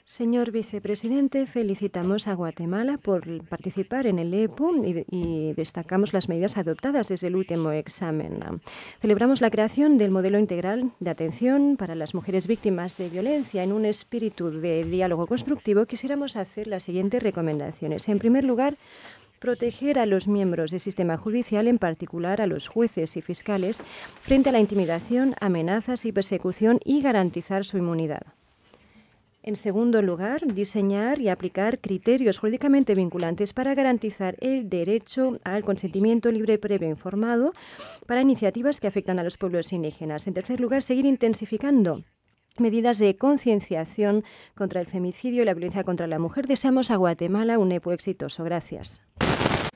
Señor vicepresidente, felicitamos a Guatemala por participar en el EPU y destacamos las medidas adoptadas desde el último examen. Celebramos la creación del modelo integral de atención para las mujeres víctimas de violencia. En un espíritu de diálogo constructivo, quisiéramos hacer las siguientes recomendaciones. En primer lugar, proteger a los miembros del sistema judicial, en particular a los jueces y fiscales, frente a la intimidación, amenazas y persecución y garantizar su inmunidad. En segundo lugar, diseñar y aplicar criterios jurídicamente vinculantes para garantizar el derecho al consentimiento libre, previo e informado para iniciativas que afectan a los pueblos indígenas. En tercer lugar, seguir intensificando medidas de concienciación contra el femicidio y la violencia contra la mujer. Deseamos a Guatemala un EPO exitoso. Gracias.